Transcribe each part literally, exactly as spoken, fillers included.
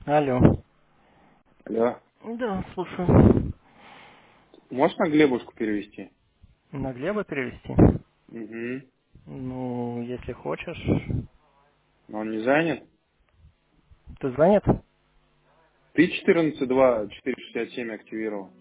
Алло. Алло. Да, слушаю. Можешь на Глебушку перевести? На Глеба перевести? Угу. Ну, если хочешь. Но он не занят? Ты занят? Ты четырнадцать два четыреста шестьдесят семь активировал.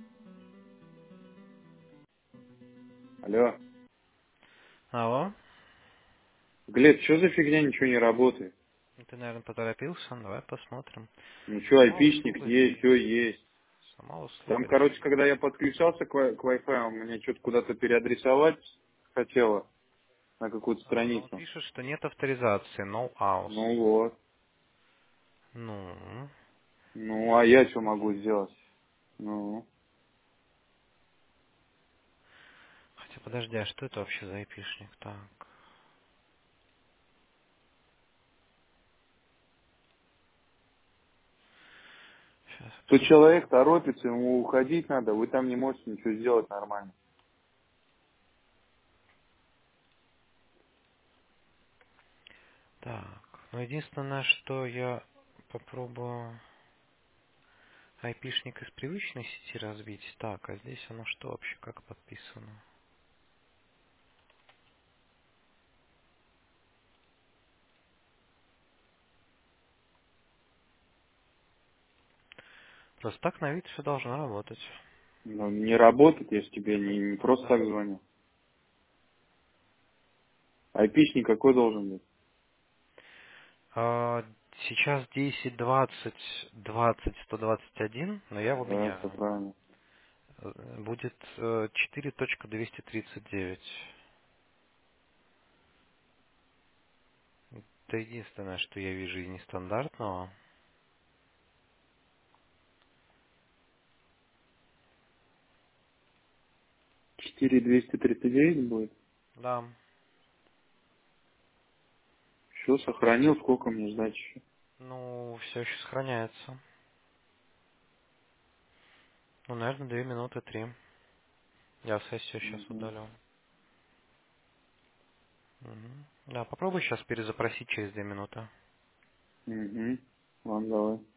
Алло. Алло. Глеб, что за фигня, ничего не работает? Ты, наверное, поторопился. Давай посмотрим. Ну что, Сама айпишник услуга есть, решит. все есть. Сама Там, услуга короче, решит. когда я подключался к, Wi- к Wi-Fi, он мне что-то куда-то переадресовать хотела на какую-то А, ну страницу. пишет, что нет авторизации, no aus. Ну вот. Ну, Ну, а я что могу окей. сделать? Ну, Хотя подожди, а что это вообще за айпишник? Так, сейчас я тут посмотрю. человек торопится, ему уходить надо, вы там не можете ничего сделать нормально. Так, ну единственное, что я попробую айпишник из привычной сети разбить. Так, а здесь оно что вообще, как подписано? Просто так на вид все должно работать. Ну, не работает, я же тебе не, не просто Да. так звоню. Айпишник какой должен быть? А, сейчас десять, двадцать, двадцать, сто двадцать один, но я его Да, все меняю. правильно. Э, Будет э, четыре точка двести тридцать девять. Это единственное, что я вижу из нестандартного. четыре двести тридцать девять будет. Да. Все, сохранил, сколько мне ждать еще? Ну, все еще сохраняется. Ну, наверное, две минуты, три. Я сессию сейчас Угу. удалю. Мгм. Да, попробуй сейчас перезапросить через две минуты. Угу. Ладно, давай.